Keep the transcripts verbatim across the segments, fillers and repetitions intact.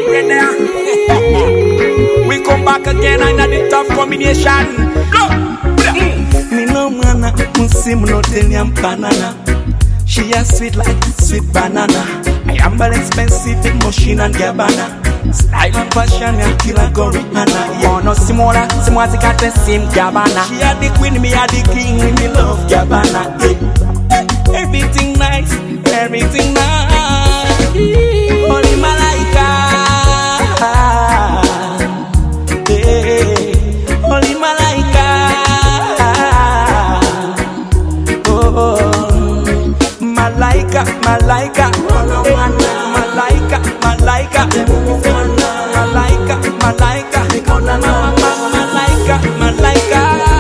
brother. We come back again and the tough combination. Look. Me no mana, musim no tenya banana. She a sweet like sweet banana. I am very expensive in Machine and Gabbana. Style and fashion, I kill a Goriana. You know Simona, Simona got the same Gabbana. She a the queen, me a the king, me love Gabbana. Hey, hey, everything nice, everything nice. Holy Malaika, hey, Holy Malaika. Oh, Malaika, Malaika, Malaika, Malaika, Malaika, Malaika, Malaika, Malaika.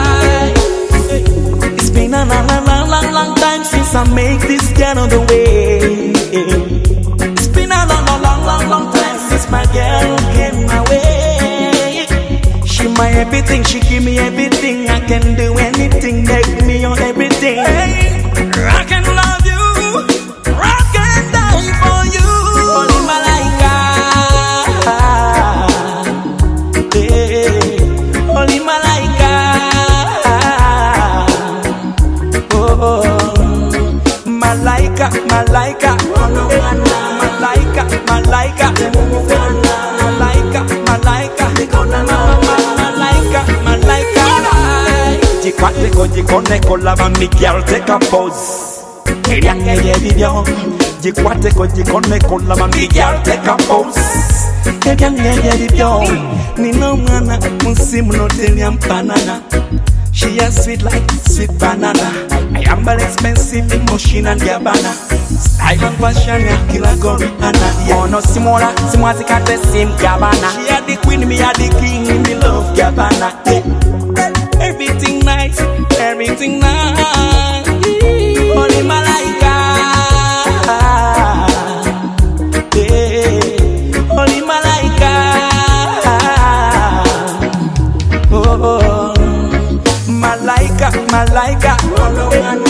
It's been a long, long, long, long time since I make this girl on the way. It's been a long, long, long, long, long time since my girl came my way. She my everything, she give me everything. I can do anything, make me on everything. Hey, I can love you. Malaika, Malaika, Malaika, Malaika, Malaika, Malaika, Malaika. Jikwate ko jikone ko lava mi girl take a pose. Eriange ye video. Jikwate ko jikone ko lava mi girl take a pose. Eriange ye video. Ni no mana musim no tenya banana. She a sweet like sweet banana. I am very expensive in Machine and Gabbana. Style and fashion, I kill a Goriana. You know Simona, Simona got the same Gabbana. She a the queen, me a the king, me love Gabbana. Hey, everything nice, everything nice. Holy Malaika, hey, Holy Malaika. Oh, Malaika, Malaika,